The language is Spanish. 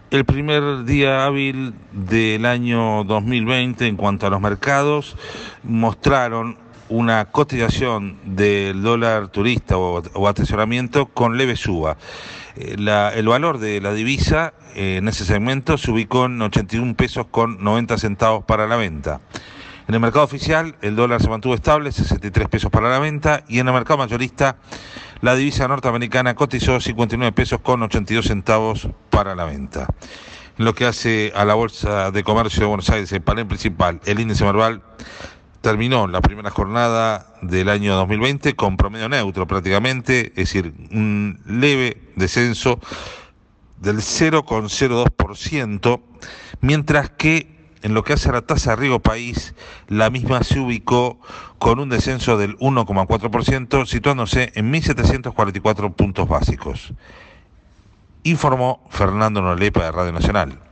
El primer día hábil del año 2020 en cuanto a los mercados mostraron una cotización del dólar turista o atesoramiento con leve suba. El valor de la divisa en ese segmento se ubicó en 81 pesos con 90 centavos para la venta. En el mercado oficial el dólar se mantuvo estable, 63 pesos para la venta, y en el mercado mayorista la divisa norteamericana cotizó 59 pesos con 82 centavos para la venta. En lo que hace a la Bolsa de Comercio de Buenos Aires, el panel principal, el índice Merval terminó la primera jornada del año 2020 con promedio neutro prácticamente, es decir, un leve descenso del 0,02%, mientras que en lo que hace a la tasa de riesgo país, la misma se ubicó con un descenso del 1,4%, situándose en 1.744 puntos básicos. Informó Fernando Nolepa de Radio Nacional.